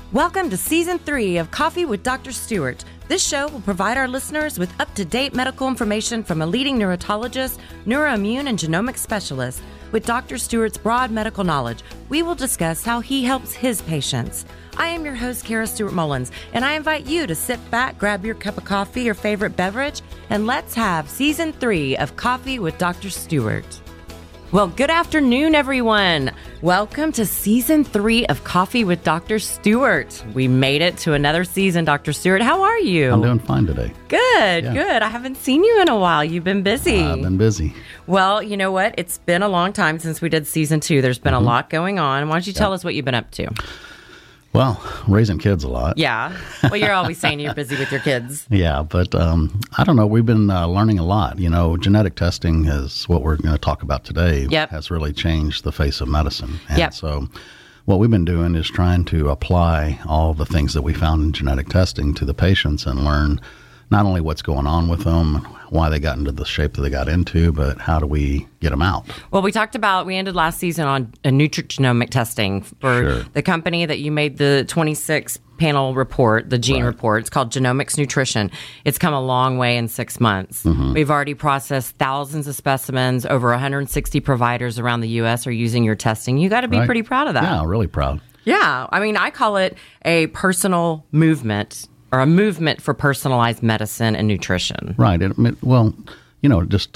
Welcome to Season 3 of Coffee with Dr. Stewart. This show will provide our listeners with up-to-date medical information from a leading neurologist, neuroimmune, and genomic specialist. With Dr. Stewart's broad medical knowledge, we will discuss how he helps his patients. I am your host, Kara Stewart Mullins, and I invite you to sit back, grab your cup of coffee or favorite beverage, and let's have Season 3 of Coffee with Dr. Stewart. Well, good afternoon, everyone. Welcome to Season 3 of Coffee with Dr. Stewart. We made it to another season, Dr. Stewart. How are you? I'm doing fine today. Good. I haven't seen you in a while. You've been busy. I've been busy. Well, you know what? It's been a long time since we did Season 2. There's been a lot going on. Why don't you tell us what you've been up to? Well, raising kids a lot. Yeah. Well, you're always saying you're busy with your kids. Yeah, but I don't know. We've been learning a lot. You know, genetic testing is what we're going to talk about today. Has really changed the face of medicine. And so what we've been doing is trying to apply all the things that we found in genetic testing to the patients and learn not only what's going on with them, why they got into the shape that they got into, but how do we get them out? Well, we ended last season on a nutrigenomic testing for the company that you made the 26 panel report, the gene report. It's called Genomics Nutrition. It's come a long way in 6 months. We've already processed thousands of specimens. Over 160 providers around the U.S. are using your testing. You got to be pretty proud of that. Yeah, really proud. Yeah. I mean, I call it a personal movement, or a movement for personalized medicine and nutrition. Right. Well, you know, just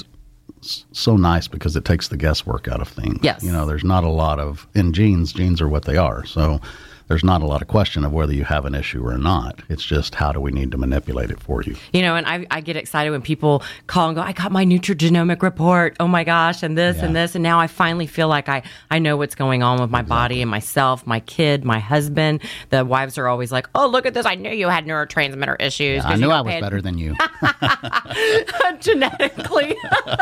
so nice because it takes the guesswork out of things. Yes. You know, there's not a lot of, in genes are what they are. So there's not a lot of question of whether you have an issue or not. It's just how do we need to manipulate it for you. You know, and I get excited when people call and go, I got my nutrigenomic report. Oh my gosh, and this and this. And now I finally feel like I know what's going on with my body and myself, my kid, my husband. The wives are always like, oh, look at this. I knew you had neurotransmitter issues. Yeah, I knew I was better than you. Genetically.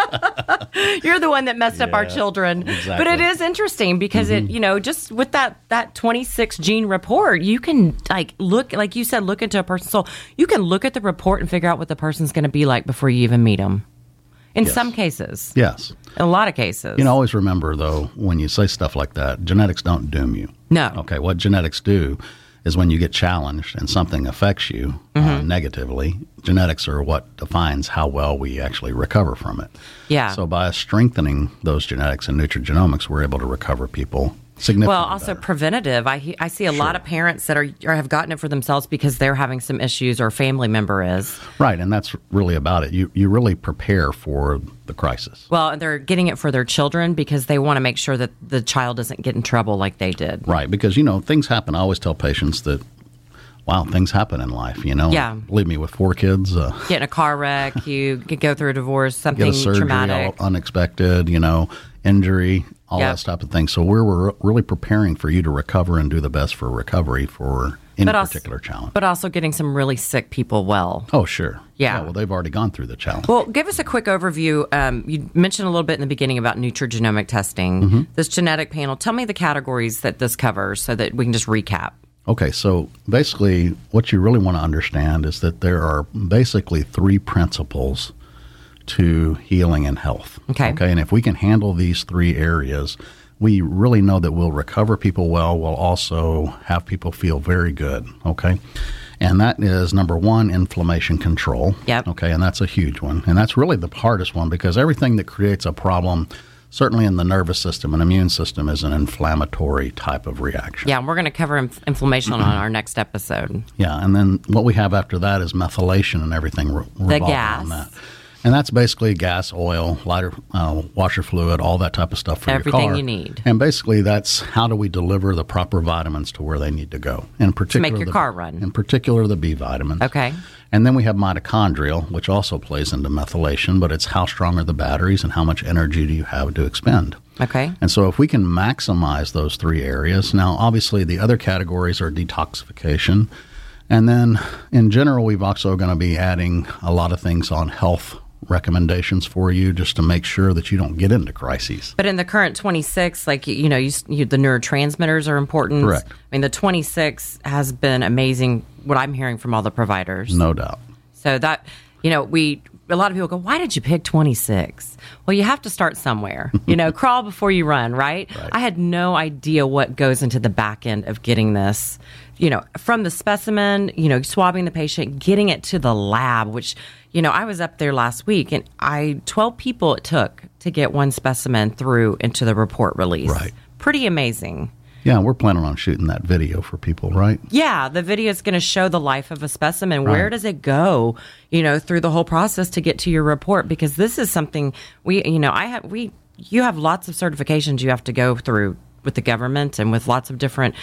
You're the one that messed up our children. Exactly. But it is interesting because it, you know, just with that 26 gene report, you can look, like you said, look into a person's soul. You can look at the report and figure out what the person's going to be like before you even meet them. In some cases. Yes. In a lot of cases. You know, always remember, though, when you say stuff like that, genetics don't doom you. No. Okay, what genetics do is when you get challenged and something affects you negatively, genetics are what defines how well we actually recover from it. Yeah. So by strengthening those genetics and nutrigenomics, we're able to recover people significantly well, also better. Preventative. I see a lot of parents that are have gotten it for themselves because they're having some issues or a family member is. Right, and that's really about it. You really prepare for the crisis. Well, and they're getting it for their children because they want to make sure that the child doesn't get in trouble like they did. Right, because, you know, things happen. I always tell patients that, wow, things happen in life, you know. Yeah. Believe me, with 4 kids. Get in a car wreck, you could go through a divorce, something get a surgery, traumatic. All unexpected, you know, injury, all that type of thing. So we're really preparing for you to recover and do the best for recovery for any particular challenge. But also getting some really sick people well. Oh, sure. Yeah. Well, they've already gone through the challenge. Well, give us a quick overview. You mentioned a little bit in the beginning about nutrigenomic testing. This genetic panel, tell me the categories that this covers so that we can just recap. Okay, so basically what you really want to understand is that there are basically 3 principles to healing and health. Okay, and if we can handle these 3 areas, we really know that we'll recover people well. We'll also have people feel very good. Okay, and that is number 1, inflammation control. Yep. Okay, and that's a huge one, and that's really the hardest one because everything that creates a problem, certainly in the nervous system and immune system, is an inflammatory type of reaction. Yeah, and we're going to cover inflammation on our next episode. Yeah, and then what we have after that is methylation and everything revolving around that. And that's basically gas, oil, lighter, washer fluid, all that type of stuff for everything your car. You need. And basically that's how do we deliver the proper vitamins to where they need to go. In particular, to make your car run. In particular, the B vitamins. Okay. And then we have mitochondrial, which also plays into methylation, but it's how strong are the batteries and how much energy do you have to expend. Okay. And so if we can maximize those 3 areas, now obviously the other categories are detoxification. And then in general, we've also going to be adding a lot of things on health recommendations for you just to make sure that you don't get into crises. But in the current 26, like, you know, the neurotransmitters are important. Correct. I mean, the 26 has been amazing, what I'm hearing from all the providers. No doubt. So that, you know, we a lot of people go, why did you pick 26? Well, you have to start somewhere, crawl before you run, right? I had no idea what goes into the back end of getting this, from the specimen, swabbing the patient, getting it to the lab, which, I was up there last week and 12 people it took to get one specimen through into the report release. Right. Pretty amazing. Yeah, we're planning on shooting that video for people, right? Yeah, the video is going to show the life of a specimen. Right. Where does it go, through the whole process to get to your report? Because this is something you have lots of certifications you have to go through with the government and with lots of different,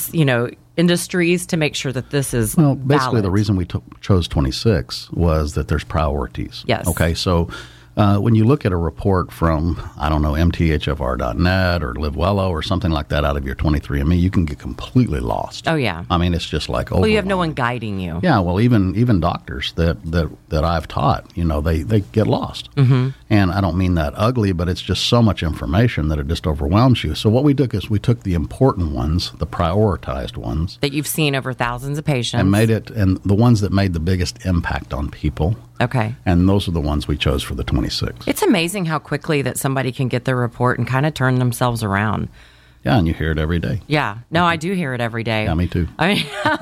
industries to make sure that this is basically valid. The reason we chose 26 was that there's priorities. Yes. Okay, so when you look at a report from, I don't know, mthfr.net or LiveWello or something like that out of your 23andMe, you can get completely lost. Oh, yeah. I mean, it's just like Well, you have no one guiding you. Yeah, well, even doctors that I've taught, they get lost. Mm-hmm. And I don't mean that ugly, but it's just so much information that it just overwhelms you. So what we took is we took the important ones, the prioritized ones. That you've seen over thousands of patients. And the ones that made the biggest impact on people. Okay. And those are the ones we chose for the 26. It's amazing how quickly that somebody can get their report and kind of turn themselves around. Yeah, and you hear it every day. Yeah. No, I do hear it every day. Yeah, me too. I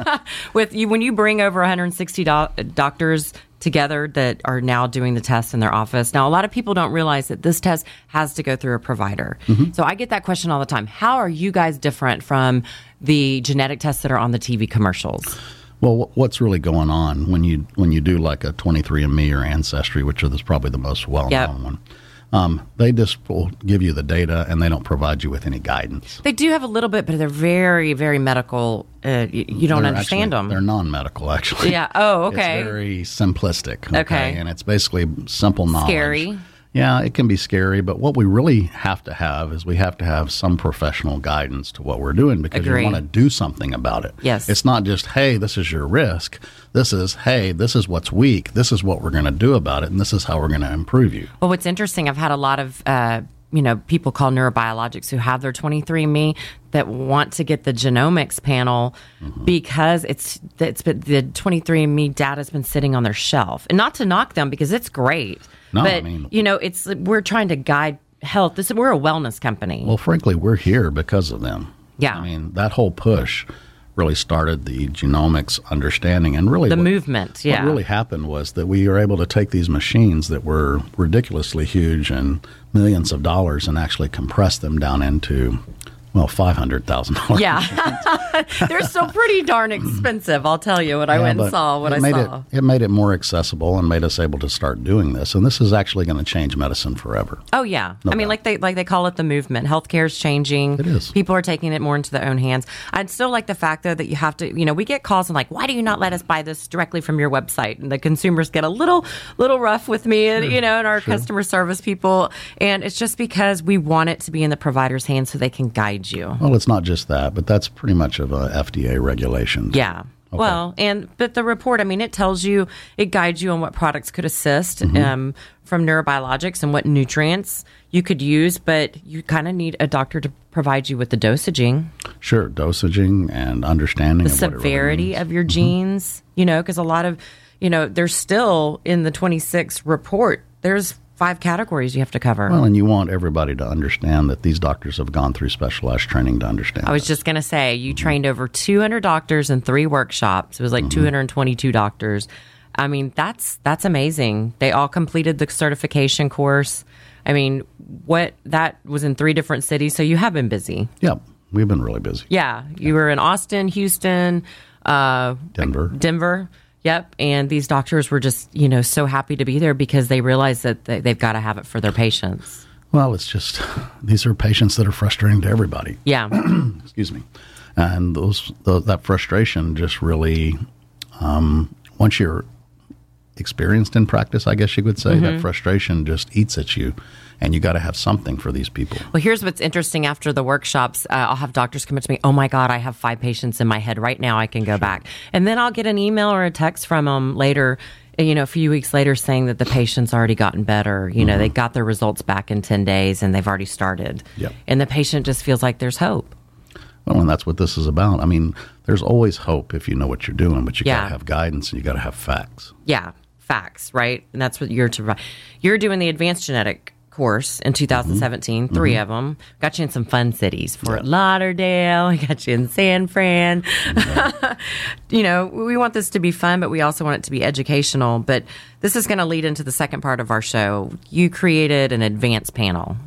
mean, when you bring over 160 doctors together that are now doing the test in their office. Now, a lot of people don't realize that this test has to go through a provider. Mm-hmm. So I get that question all the time. How are you guys different from the genetic tests that are on the TV commercials? Well, what's really going on when you do like a 23andMe or Ancestry, which is probably the most well-known one, they just will give you the data and they don't provide you with any guidance. They do have a little bit, but they're very, very medical. You don't understand them. They're non-medical, actually. Yeah. Oh, okay. It's very simplistic. Okay. And it's basically simple knowledge. Scary. Yeah, it can be scary, but what we really have to have is we have to have some professional guidance to what we're doing because we want to do something about it. Yes. It's not just, hey, this is your risk. This is, hey, this is what's weak. This is what we're going to do about it, and this is how we're going to improve you. Well, what's interesting, I've had a lot of people called neurobiologics who have their 23andMe that want to get the genomics panel because it's the 23andMe data has been sitting on their shelf. And not to knock them because it's great. No, but, I mean, we're trying to guide health. We're a wellness company. Well, frankly, we're here because of them. Yeah. I mean, that whole push really started the genomics understanding and really the movement. Yeah. What really happened was that we were able to take these machines that were ridiculously huge and millions of dollars and actually compress them down into, $500,000. Yeah. They're still pretty darn expensive, I'll tell you, when I went and saw what I saw. It made it more accessible and made us able to start doing this. And this is actually going to change medicine forever. Oh, yeah. No doubt. Like they call it the movement. Healthcare is changing. It is. People are taking it more into their own hands. I'd still like the fact, though, that you have to, we get calls and like, why do you not let us buy this directly from your website? And the consumers get a little rough with me, and, and our customer service people. And it's just because we want it to be in the provider's hands so they can guide you. Well, it's not just that, but that's pretty much of a FDA regulation. Yeah. Okay. Well, but the report, it tells you, it guides you on what products could assist from neurobiologics and what nutrients you could use, but you kind of need a doctor to provide you with the dosaging. Sure, dosaging and understanding the of severity what it really of your genes, because a lot of, there's still in the 26 report, there's 5 categories you have to cover. Well, and you want everybody to understand that these doctors have gone through specialized training to understand. I was just going to say, you trained over 200 doctors in 3 workshops. It was like 222 doctors. That's amazing. They all completed the certification course. That was in 3 different cities, so you have been busy. Yep, we've been really busy. Yeah, you were in Austin, Houston, Denver. Yep. And these doctors were just, so happy to be there because they realize that they've got to have it for their patients. Well, it's just, these are patients that are frustrating to everybody. Yeah. Excuse me. And that frustration just really, once you're experienced in practice, I guess you could say, that frustration just eats at you. And you got to have something for these people. Well, here's what's interesting. After the workshops, I'll have doctors come up to me, oh my God, I have 5 patients in my head right now. I can go back. And then I'll get an email or a text from them later, a few weeks later saying that the patient's already gotten better. They got their results back in 10 days and they've already started. Yep. And the patient just feels like there's hope. Well, and that's what this is about. There's always hope if you know what you're doing, but you got to have guidance and you got to have facts. Yeah. facts, right? And that's what you're doing the advanced genetic course in 2017, 3 of them. Got you in some fun cities, Fort Lauderdale. We got you in San Fran. You know, we want this to be fun, but we also want it to be educational. But this is going to lead into the second part of our show. You created an advanced panel,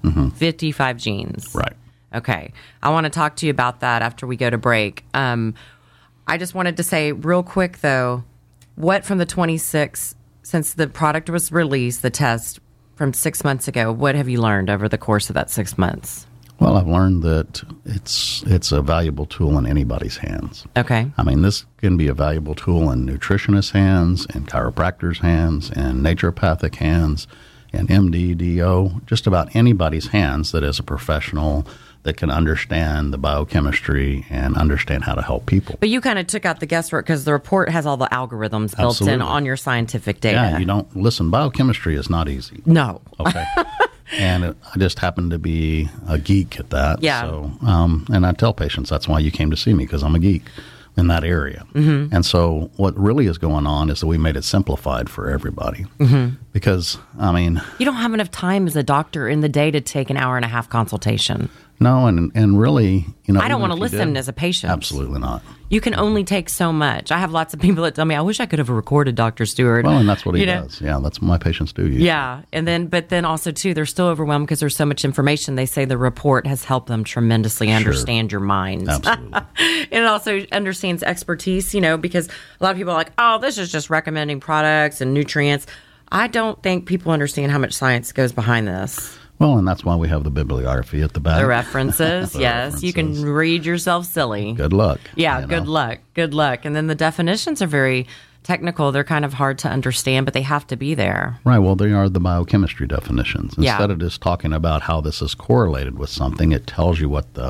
55 genes. Right. Okay. I want to talk to you about that after we go to break. I just wanted to say real quick, though, what from the 26, since the product was released, the test, from 6 months ago, what have you learned over the course of that 6 months? Well, I've learned that it's a valuable tool in anybody's hands. Okay. I mean, this can be a valuable tool in nutritionists' hands, in chiropractors' hands, in naturopathic hands, in MD, DO, just about anybody's hands that is a professional that can understand the biochemistry and understand how to help people. But you kind of took out the guesswork because the report has all the algorithms built in on your scientific data. Yeah, you don't listen. Biochemistry is not easy. No. Okay. And I just happen to be a geek at that. Yeah. So, and I tell patients that's why you came to see me, because I'm a geek in that area. And so what really is going on is that we made it simplified for everybody. Because, I mean, you don't have enough time as a doctor in the day to take an hour and a half consultation. No, and really, you know, I don't want to listen as a patient. Absolutely not. You can only take so much. I have lots of people that tell me, I wish I could have recorded Dr. Stewart. Well, and that's what he does. Yeah, that's what my patients do. Usually. Yeah, but then also, too, they're still overwhelmed because there's so much information. They say the report has helped them tremendously understand your mind. Absolutely. And it also understands expertise, you know, because a lot of people are like, oh, this is just recommending products and nutrients. I don't think people understand how much science goes behind this. Well, and that's why we have the bibliography at the back. The references, yes. You can read yourself silly. Good luck. Yeah, good luck. Good luck. And then the definitions are very technical. They're kind of hard to understand, but they have to be there. Right. Well, they are the biochemistry definitions. Instead of just talking about how this is correlated with something, it tells you what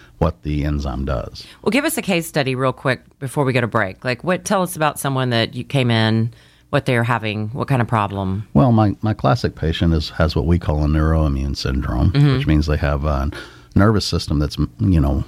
the enzyme does. Well, give us a case study real quick before we go to break. Like, tell us about someone that you came in, what they're having, what kind of problem? Well, my classic patient has what we call a neuroimmune syndrome, which means they have a nervous system that's, you know,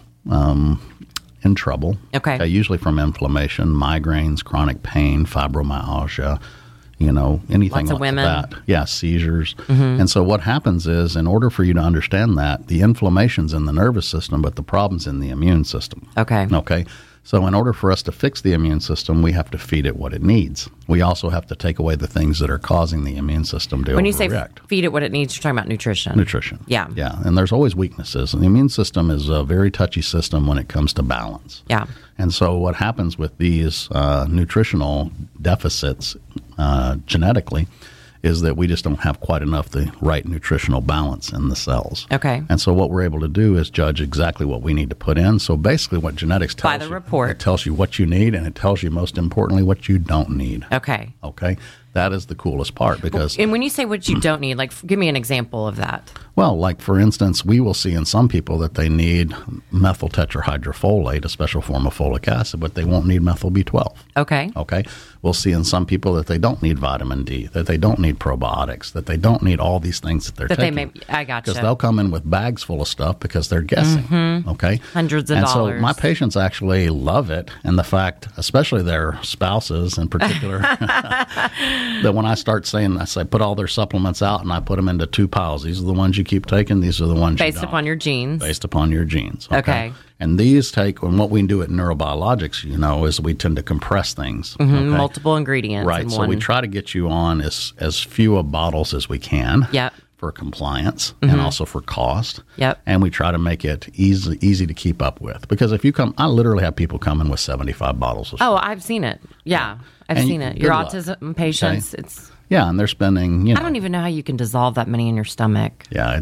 in trouble. Okay. Usually from inflammation, migraines, chronic pain, fibromyalgia, you know, anything Lots of like women. that. Yeah, seizures. And so what happens is, in order for you to understand that, the inflammation's in the nervous system, but the problem's in the immune system. Okay. Okay. So in order for us to fix the immune system, we have to feed it what it needs. We also have to take away the things that are causing the immune system to overreact. When you say feed it what it needs, you're talking about nutrition. Nutrition. Yeah. Yeah. And there's always weaknesses. And the immune system is a very touchy system when it comes to balance. Yeah. And so what happens with these nutritional deficits genetically is that we just don't have quite enough the right nutritional balance in the cells. Okay. And so what we're able to do is judge exactly what we need to put in. So basically what genetics tells you. By the report. It tells you what you need, and it tells you, most importantly, what you don't need. Okay. Okay? That is the coolest part because... And when you say what you don't need, like, give me an example of that. Well, like, for instance, we will see in some people that they need methyl tetrahydrofolate, a special form of folic acid, but they won't need methyl B12. Okay. Okay. We'll see in some people that they don't need vitamin D, that they don't need probiotics, that they don't need all these things that they're taking. I gotcha. Because they'll come in with bags full of stuff because they're guessing. Okay. Hundreds of dollars. dollars. And so my patients actually love it. And the fact, especially their spouses in particular, that when I start saying, I say, put all their supplements out and I put them into 2 piles. These are the ones you keep taking. These are the ones Based you don't. upon your genes. Based upon your genes. Okay. And these take, and what we do at neurobiologics, you know, is we tend to compress things. Multiple ingredients. Right. So we try to get you on as few of bottles as we can. Yep. For compliance and also for cost. Yep. And we try to make it easy to keep up with. Because if you come, I literally have people come in with 75 bottles of stuff. Oh, I've seen it. Yeah. I've seen it. Your autism patients, it's... Yeah, and they're spending, you know... I don't even know how you can dissolve that many in your stomach. Yeah,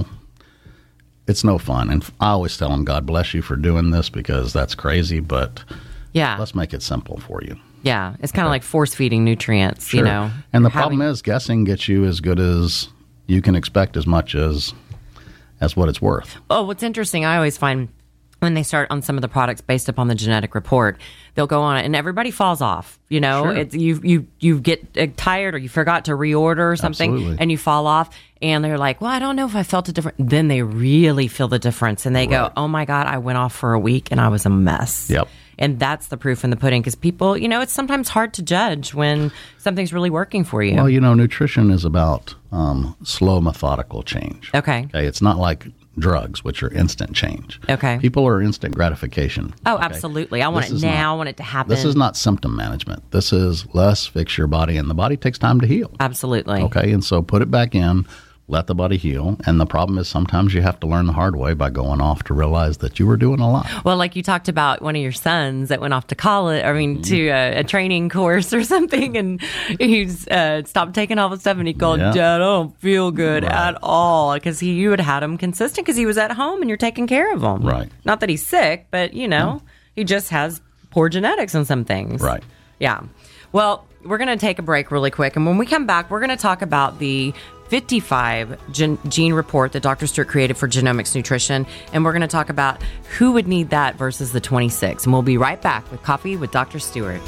it's no fun. And I always tell them, God bless you for doing this because that's crazy, but let's make it simple for you. Yeah, it's kind of like force-feeding nutrients, you know. And the problem is guessing gets you as good as you can expect as much as what it's worth. Oh, what's interesting, I always find when they start on some of the products based upon the genetic report, they'll go on it and everybody falls off. You know, Sure. it's you get tired or you forgot to reorder or something. Absolutely. And you fall off and they're like, well, I don't know if I felt a difference. Then they really feel the difference and they go, oh my God, I went off for a week and I was a mess. Yep. And that's the proof in the pudding because people, you know, it's sometimes hard to judge when something's really working for you. Well, you know, nutrition is about slow, methodical change. Okay. It's not like drugs, which are instant change. Okay. People are instant gratification. Oh, okay? absolutely. I want it now. I want it to happen. This is not symptom management. This is let's fix your body, and the body takes time to heal. Absolutely. Okay, and so put it back in, let the body heal. And the problem is sometimes you have to learn the hard way by going off to realize that you were doing a lot. Well, like you talked about one of your sons that went off to college, to a training course or something, and he's stopped taking all the stuff, and he called, Dad, I don't feel good at all, because you had him consistent because he was at home and you're taking care of him. Right. Not that he's sick, but, you know, he just has poor genetics on some things. Right. Yeah. Well, we're going to take a break really quick, and when we come back, we're going to talk about the 55 gene report that Dr. Stewart created for genomics nutrition, and we're going to talk about who would need that versus the 26. And we'll be right back with Coffee with Dr. Stewart.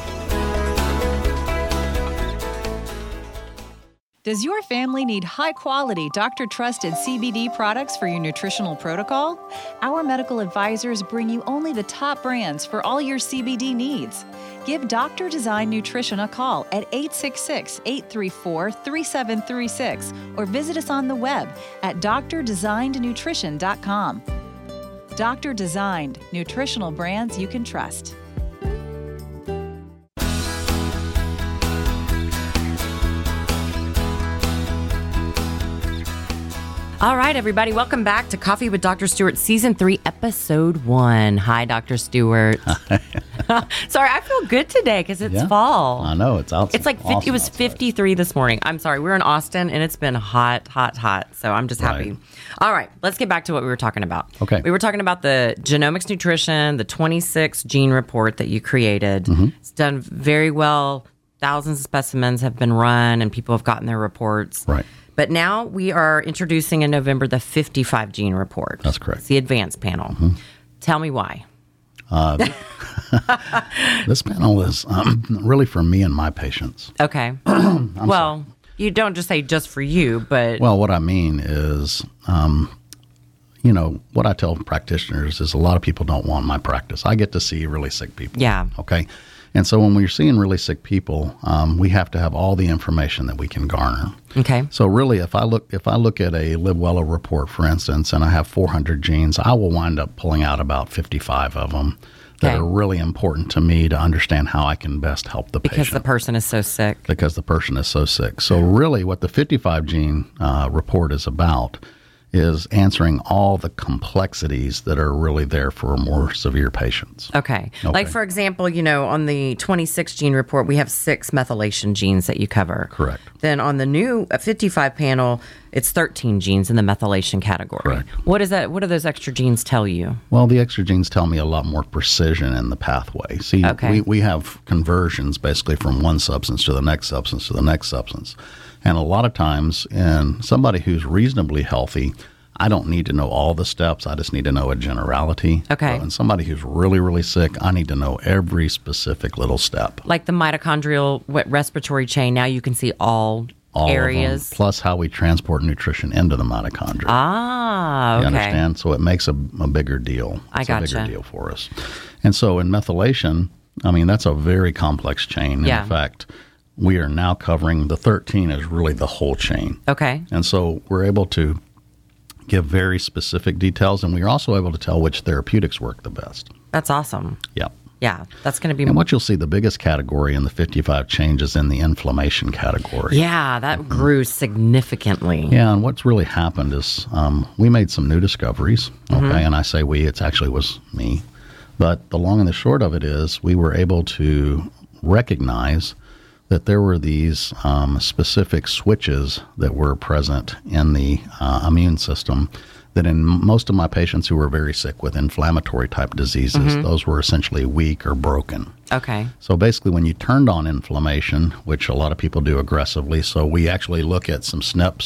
Does your family need high-quality, doctor-trusted CBD products for your nutritional protocol? Our medical advisors bring you only the top brands for all your CBD needs. Give Dr. Design Nutrition a call at 866-834-3736 or visit us on the web at drdesignednutrition.com. Dr. Designed, nutritional brands you can trust. All right, everybody, welcome back to Coffee with Dr. Stewart, Season 3, Episode 1. Hi, Dr. Stewart. Sorry, I feel good today because it's fall. I know, it's outside. It's like 50, awesome it was outside. 53 this morning. I'm sorry, we're in Austin, and it's been hot, hot, hot. So I'm just happy. Right. All right, let's get back to what we were talking about. Okay. We were talking about the genomics nutrition, the 26 gene report that you created. Mm-hmm. It's done very well. Thousands of specimens have been run, and people have gotten their reports. Right. But now we are introducing in November the 55 gene report. That's correct. It's the advanced panel. Mm-hmm. Tell me why. This panel is really for me and my patients. Okay. Well, you don't just say just for you, but... Well, what I mean is, you know, what I tell practitioners is a lot of people don't want my practice. I get to see really sick people. Yeah. Okay. And so when we're seeing really sick people, we have to have all the information that we can garner. Okay. So really, if I look at a Live Well report, for instance, and I have 400 genes, I will wind up pulling out about 55 of them that are really important to me to understand how I can best help the patient. Because the person is so sick. Because the person is so sick. So really, what the 55 gene report is about is answering all the complexities that are really there for more severe patients. Okay. Like, for example, you know, on the 26 gene report, we have 6 methylation genes that you cover. Correct. Then on the new 55 panel, it's 13 genes in the methylation category. Correct. What is that? What do those extra genes tell you? Well, the extra genes tell me a lot more precision in the pathway. See, we have conversions basically from one substance to the next substance to the next substance. And a lot of times in somebody who's reasonably healthy, I don't need to know all the steps. I just need to know a generality. Okay. So in somebody who's really, really sick, I need to know every specific little step. Like the mitochondrial respiratory chain, now you can see all areas. Of them, plus how we transport nutrition into the mitochondria. Ah, okay. You understand? So it makes a bigger deal. It's a bigger deal for us. And so in methylation, I mean, that's a very complex chain. Yeah. In fact, we are now covering the 13 is really the whole chain. Okay. And so we're able to give very specific details, and we're also able to tell which therapeutics work the best. That's awesome. Yep. Yeah, that's going to be... And what you'll see, the biggest category in the 55 changes in the inflammation category. Yeah, that grew significantly. Yeah, and what's really happened is we made some new discoveries, and I say we, it actually was me. But the long and the short of it is we were able to recognize that there were these specific switches that were present in the immune system that in most of my patients who were very sick with inflammatory type diseases, those were essentially weak or broken. Okay. So basically when you turned on inflammation, which a lot of people do aggressively, so we actually look at some SNPs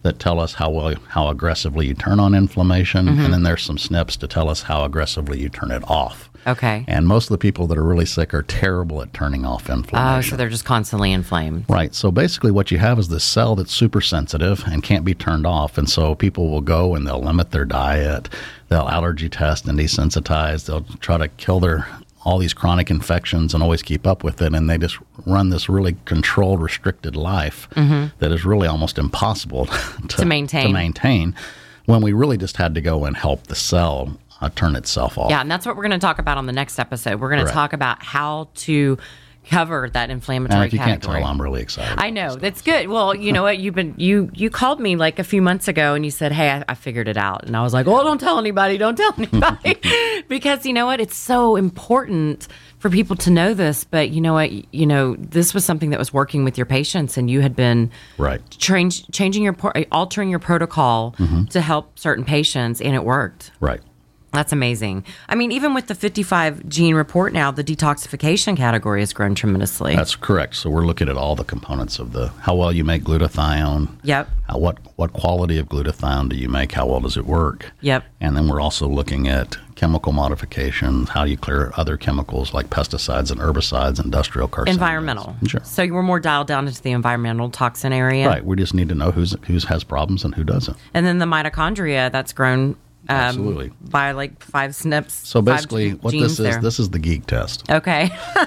that tell us how aggressively you turn on inflammation, and then there's some SNPs to tell us how aggressively you turn it off. Okay. And most of the people that are really sick are terrible at turning off inflammation. Oh, so they're just constantly inflamed. Right. So basically what you have is this cell that's super sensitive and can't be turned off. And so people will go and they'll limit their diet. They'll allergy test and desensitize. They'll try to kill all these chronic infections and always keep up with it. And they just run this really controlled, restricted life that is really almost impossible to maintain when we really just had to go and help the cell turn itself off. Yeah, and that's what we're going to talk about on the next episode. We're going to talk about how to cover that inflammatory if you category. Can't tell, I'm really excited. I know. That's good. Well, you know what? You called me like a few months ago and you said, hey, I figured it out. And I was like, oh, don't tell anybody. Because you know what? It's so important for people to know this. But you know what? This was something that was working with your patients, and you had been altering your protocol to help certain patients, and it worked. Right. That's amazing. I mean, even with the 55 gene report now, the detoxification category has grown tremendously. That's correct. So we're looking at all the components of how well you make glutathione. Yep. What quality of glutathione do you make? How well does it work? Yep. And then we're also looking at chemical modifications, how you clear other chemicals like pesticides and herbicides, industrial carcinogens. Environmental. Sure. So you were more dialed down into the environmental toxin area. Right. We just need to know who has problems and who doesn't. And then the mitochondria, that's grown absolutely by like 5 SNPs. So basically what this is the geek test. Okay.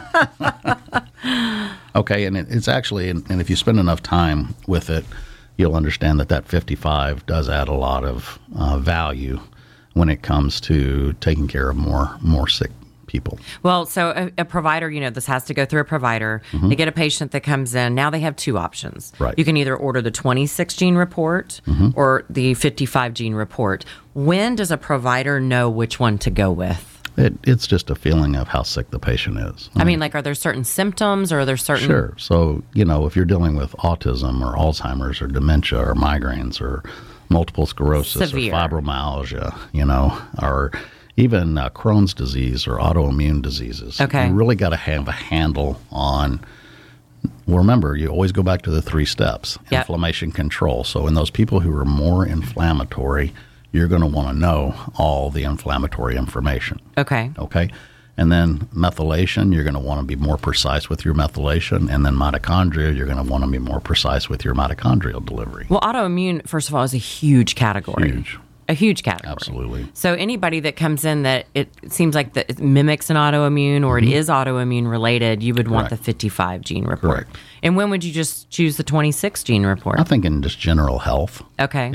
Okay, and it's actually, and if you spend enough time with it, you'll understand that 55 does add a lot of value when it comes to taking care of more sick people. Well, so a provider, this has to go through a provider. They get a patient that comes in. Now they have 2 options. Right. You can either order the 26 gene report or the 55 gene report. When does a provider know which one to go with? It's just a feeling of how sick the patient is. I mean, are there certain symptoms or are there certain... Sure. So, if you're dealing with autism or Alzheimer's or dementia or migraines or multiple sclerosis Severe. or fibromyalgia, or even Crohn's disease or autoimmune diseases. Okay. You really got to have a handle on... Well, remember, you always go back to the 3 steps. Yep. Inflammation control. So in those people who are more inflammatory, you're going to want to know all the inflammatory information. Okay. And then methylation, you're going to want to be more precise with your methylation. And then mitochondria, you're going to want to be more precise with your mitochondrial delivery. Well, autoimmune, first of all, is a huge category. Huge. A huge category. Absolutely. So anybody that comes in that it seems like that it mimics an autoimmune or it is autoimmune related, you would want the 55 gene report. Correct. And when would you just choose the 26 gene report? I think in just general health. Okay.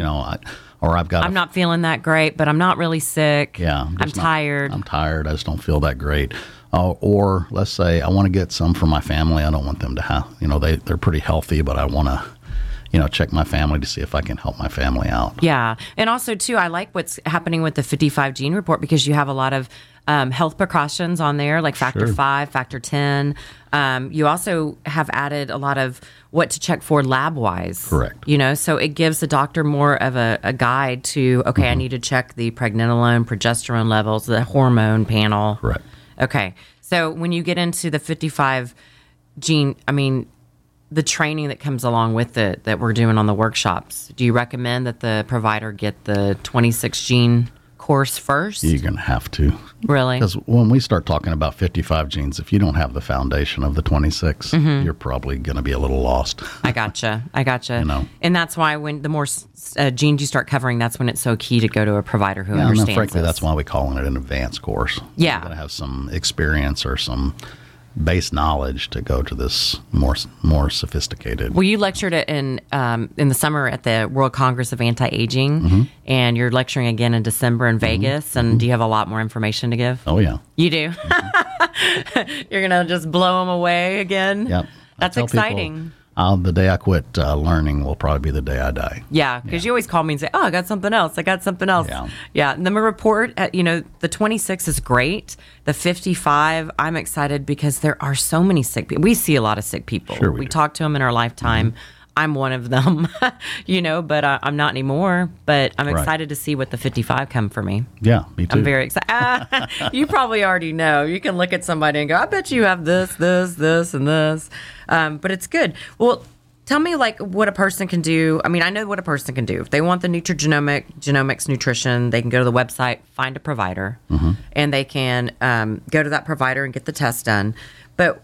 I'm not feeling that great, but I'm not really sick. Yeah. I'm tired. I'm tired. I just don't feel that great. Or let's say I want to get some for my family. I don't want them to have, they're pretty healthy, but I want to, check my family to see if I can help my family out. Yeah. And also, too, I like what's happening with the 55 gene report because you have a lot of health precautions on there, like factor 5, factor 10. You also have added a lot of what to check for lab-wise. Correct. So it gives the doctor more of a guide to, I need to check the pregnenolone, progesterone levels, the hormone panel. Correct. Okay. So when you get into the 55 gene, the training that comes along with it that we're doing on the workshops, do you recommend that the provider get the 26 gene course first? You're going to have to. Really? Because when we start talking about 55 genes, if you don't have the foundation of the 26, you're probably going to be a little lost. I gotcha. And that's why when the more genes you start covering, that's when it's so key to go to a provider who understands and then frankly, this. that's why we call it an advanced course. Yeah. You're going to have some experience or some base knowledge to go to this more sophisticated. Well, you lectured in the summer at the World Congress of Anti-Aging, and you're lecturing again in December in Vegas. And do you have a lot more information to give? Oh, yeah. You do? You're going to just blow them away again? Yep. That's exciting. People, the day I quit learning will probably be the day I die. Yeah, because you always call me and say, I got something else. Yeah. And the report, the 26 is great. The 55, I'm excited because there are so many sick people. We see a lot of sick people. Sure we talk to them in our lifetime. I'm one of them, but I'm not anymore. But I'm excited to see what the 55 come for me. Yeah, me too. I'm very excited. You probably already know. You can look at somebody and go, I bet you have this, and this. But it's good. Well, tell me like what a person can do. I mean, I know what a person can do. If they want the Genomics Nutrition, they can go to the website, find a provider, and they can go to that provider and get the test done. But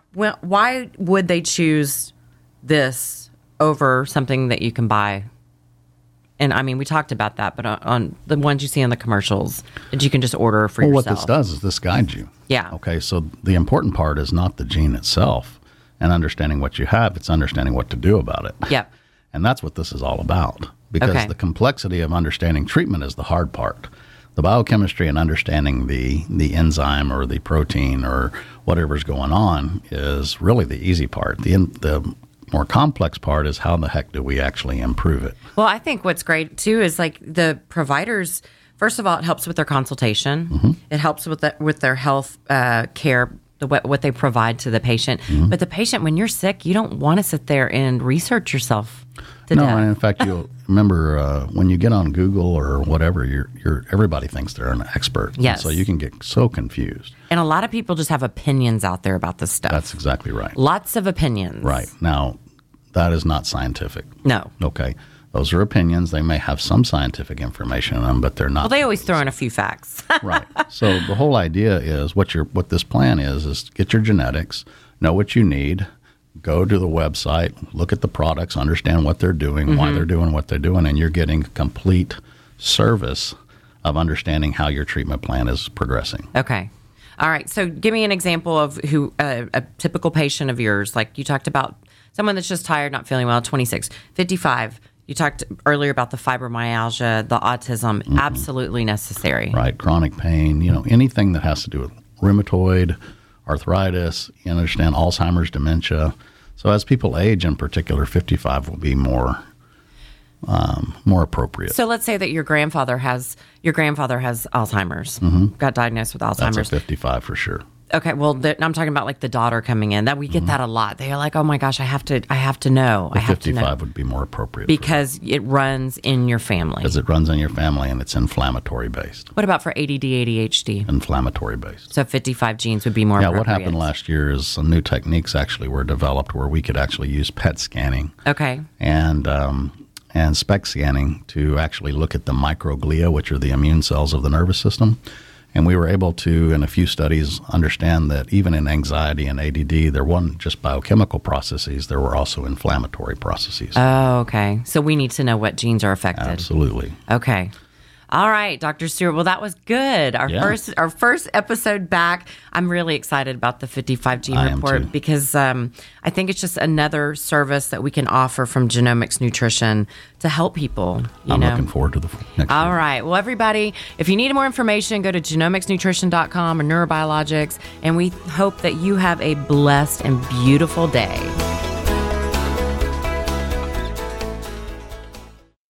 why would they choose this over something that you can buy? And I mean, we talked about that, but on the ones you see in the commercials that you can just order for yourself. What this does is this guides you. Yeah. Okay, so the important part is not the gene itself and understanding what you have. It's understanding what to do about it. Yep. And that's what this is all about. Because the complexity of understanding treatment is the hard part. The biochemistry and understanding the enzyme or the protein or whatever's going on is really the easy part. The more complex part is how the heck do we actually improve it? Well, I think what's great too is like the providers. First of all, it helps with their consultation. It helps with their health care, what they provide to the patient. But the patient, when you're sick, you don't want to sit there and research yourself to death. And in fact, you'll remember when you get on Google or whatever, everybody thinks they're an expert. Yes. And so you can get so confused. And a lot of people just have opinions out there about this stuff. That's exactly right. Lots of opinions. Right. Now, that is not scientific. No. Okay. Those are opinions. They may have some scientific information in them, but they're not. Well, they always throw in a few facts. Right. So the whole idea is what this plan is get your genetics, know what you need, go to the website, look at the products, understand what they're doing, why they're doing what they're doing, and you're getting complete service of understanding how your treatment plan is progressing. Okay. All right. So give me an example of who a typical patient of yours, like you talked about someone that's just tired, not feeling well, 26, 55. You talked earlier about the fibromyalgia, the autism, absolutely necessary. Right. Chronic pain, anything that has to do with rheumatoid, arthritis, you understand Alzheimer's, dementia. So as people age in particular, 55 will be more appropriate. So let's say that your grandfather has Alzheimer's, got diagnosed with Alzheimer's. That's a 55 for sure. Okay, well, I'm talking about like the daughter coming in. That we get that a lot. They're like, "Oh my gosh, I have to know." The 55 would be more appropriate because it runs in your family. Because it runs in your family and it's inflammatory based. What about for ADD, ADHD? Inflammatory based. So 55 genes would be more appropriate. What happened last year is some new techniques actually were developed where we could actually use PET scanning. Okay. And SPECT scanning to actually look at the microglia, which are the immune cells of the nervous system. And we were able to, in a few studies, understand that even in anxiety and ADD, there weren't just biochemical processes, there were also inflammatory processes. Oh, okay. So we need to know what genes are affected. Absolutely. Okay. All right, Dr. Stewart. Well, that was good. Our first episode back. I'm really excited about the 55 gene report because I think it's just another service that we can offer from Genomics Nutrition to help people. I'm looking forward to the next All year. right. Well, everybody, if you need more information, go to genomicsnutrition.com or Neurobiologics, and we hope that you have a blessed and beautiful day.